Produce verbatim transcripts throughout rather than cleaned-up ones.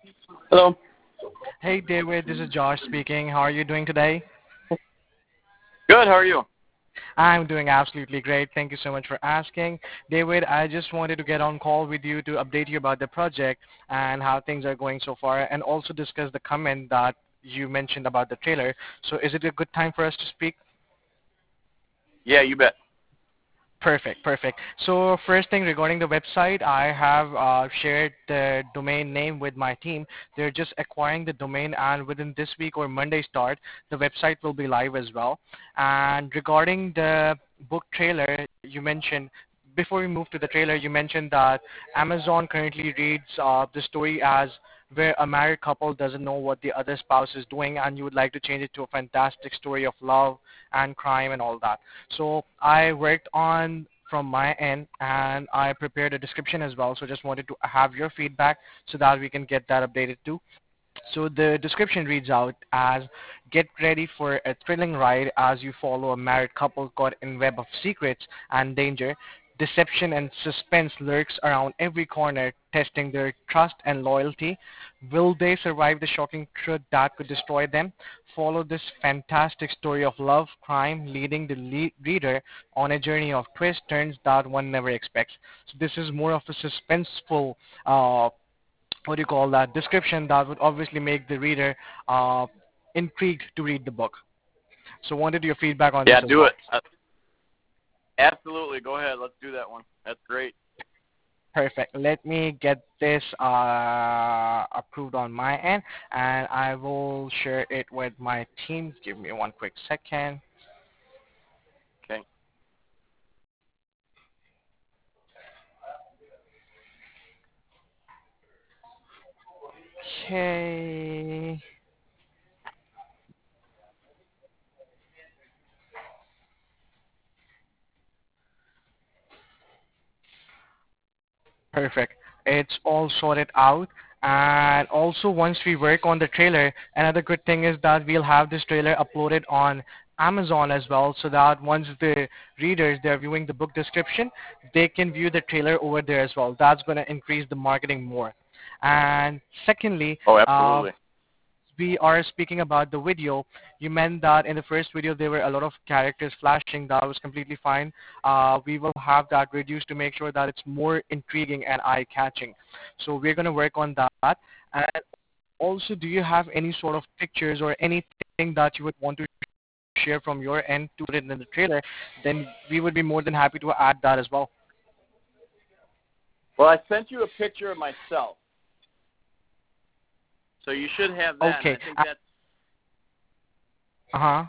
Hello. Hey David, this is Josh speaking. How are you doing today? Good. How are you? I'm doing absolutely great. Thank you so much for asking. David, I just wanted to get on call with you to update you about the project and how things are going so far and also discuss the comment that you mentioned about the trailer. So is it a good time for us to speak? Yeah, you bet. Perfect, perfect. So first thing regarding the website, I have uh, shared the domain name with my team. They're just acquiring the domain and within this week or Monday start, the website will be live as well. And regarding the book trailer, you mentioned, before we move to the trailer, you mentioned that Amazon currently reads uh, the story as where a married couple doesn't know what the other spouse is doing and you would like to change it to a fantastic story of love and crime and all that. So I worked on from my end and I prepared a description as well. So just wanted to have your feedback so that we can get that updated too. So the description reads out as get ready for a thrilling ride as you follow a married couple caught in web of secrets and danger. Deception and suspense lurks around every corner, testing their trust and loyalty. Will they survive the shocking truth that could destroy them? Follow this fantastic story of love, crime, leading the le- reader on a journey of twists, turns that one never expects. So this is more of a suspenseful uh, what do you call that description that would obviously make the reader uh, intrigued to read the book. So wanted your feedback on this Yeah, as do well. it. Uh, absolutely. Go ahead. Let's do that one. That's great. Perfect. Let me get this uh, approved on my end, and I will share it with my team. Give me one quick second. Okay. Okay. Perfect. It's all sorted out. And also, once we work on the trailer, another good thing is that we'll have this trailer uploaded on Amazon as well, so that once the readers they're viewing the book description, they can view the trailer over there as well. That's going to increase the marketing more. And secondly, Oh, uh, absolutely. we are speaking about the video, you meant that in the first video there were a lot of characters flashing. That was completely fine. Uh, we will have that reduced to make sure that it's more intriguing and eye-catching. So we're going to work on that. And also, do you have any sort of pictures or anything that you would want to share from your end to put it in the trailer? Then we would be more than happy to add that as well. Well, I sent you a picture of myself, so you should have that. And I Okay. think Uh that's. huh.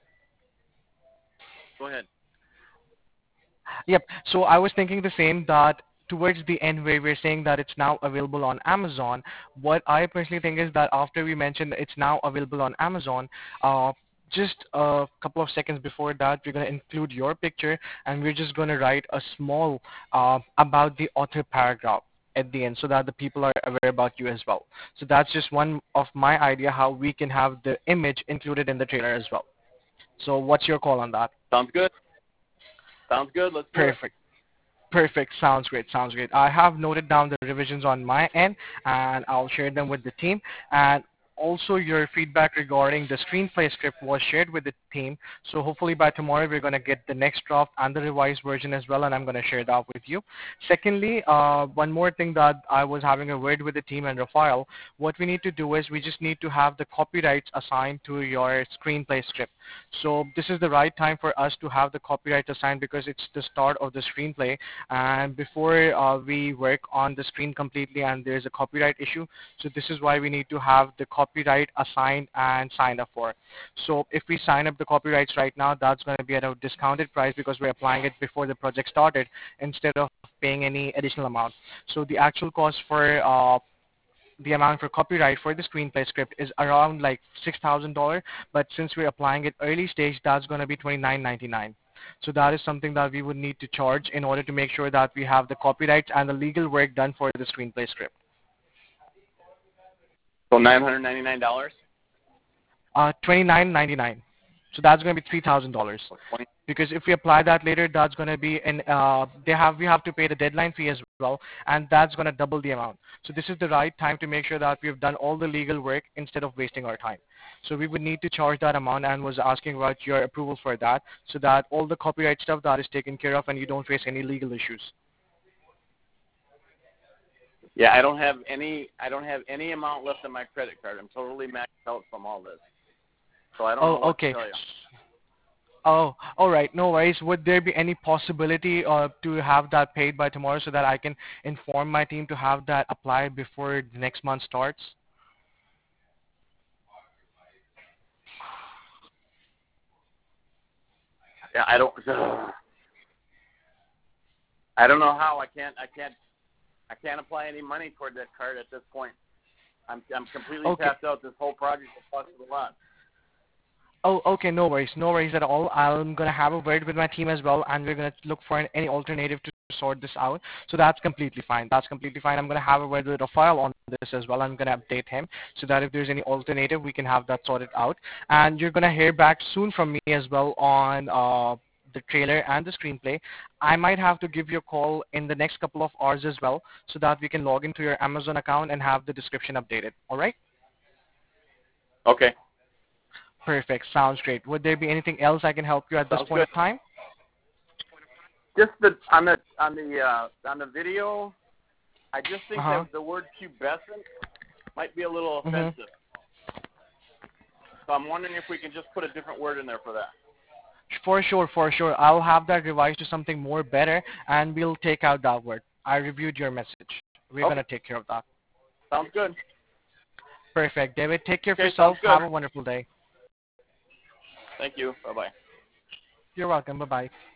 Go ahead. Yep. So I was thinking the same that towards the end where we're saying that it's now available on Amazon, what I personally think is that after we mentioned it's now available on Amazon, uh, just a couple of seconds before that, we're going to include your picture and we're just going to write a small uh, about the author paragraph at the end so that the people are aware about you as well. So that's just one of my idea how we can have the image included in the trailer as well. So what's your call on that? Sounds good. Sounds good. Let's do it. Perfect. Perfect. Sounds great. Sounds great. I have noted down the revisions on my end, and I'll share them with the team. And also, your feedback regarding the screenplay script was shared with the team. So hopefully by tomorrow, we're going to get the next draft and the revised version as well, and I'm going to share that with you. Secondly, uh, one more thing that I was having a word with the team and Rafael, what we need to do is we just need to have the copyrights assigned to your screenplay script. So this is the right time for us to have the copyright assigned because it's the start of the screenplay. And before uh, we work on the screen completely and there's a copyright issue, so this is why we need to have the copyright assigned and signed up for. So if we sign up the copyrights right now, that's going to be at a discounted price because we're applying it before the project started instead of paying any additional amount. So the actual cost for uh, the amount for copyright for the screenplay script is around like six thousand dollars, but since we're applying it early stage, that's going to be twenty-nine ninety-nine. So that is something that we would need to charge in order to make sure that we have the copyrights and the legal work done for the screenplay script. So nine hundred ninety-nine dollars. Uh, twenty-nine ninety-nine. So that's going to be three thousand dollars. Because if we apply that later, that's going to be an uh, they have we have to pay the deadline fee as well, and that's going to double the amount. So this is the right time to make sure that we've done all the legal work instead of wasting our time. So we would need to charge that amount, and was asking about your approval for that, so that all the copyright stuff that is taken care of and you don't face any legal issues. Yeah, I don't have any. I don't have any amount left on my credit card. I'm totally maxed out from all this, so I don't know Oh, what okay. to tell you. Oh, all right. No worries. Would there be any possibility uh, to have that paid by tomorrow so that I can inform my team to have that applied before the next month starts? Yeah, I don't. I don't know how. I can't. I can't. I can't apply any money toward that card at this point. I'm. I'm completely Okay. tapped out. This whole project has costed a lot. Oh, okay. No worries. No worries at all. I'm going to have a word with my team as well, and we're going to look for an, any alternative to sort this out. So that's completely fine. That's completely fine. I'm going to have a word with Rafael on this as well. I'm going to update him so that if there's any alternative, we can have that sorted out. And you're going to hear back soon from me as well on uh, the trailer and the screenplay. I might have to give you a call in the next couple of hours as well so that we can log into your Amazon account and have the description updated. All right? Okay. Perfect. Sounds great. Would there be anything else I can help you at this Sounds point good. of time? Just the on the on the uh, on the video, I just think Uh-huh. that the word pubescent might be a little Mm-hmm. offensive. So I'm wondering if we can just put a different word in there for that. For sure, for sure. I'll have that revised to something more better, and we'll take out that word. I reviewed your message. We're Okay. going to take care of that. Sounds good. Perfect. David, take care of Okay, yourself. sounds good. Have a wonderful day. Thank you. Bye bye. You're welcome. Bye-bye.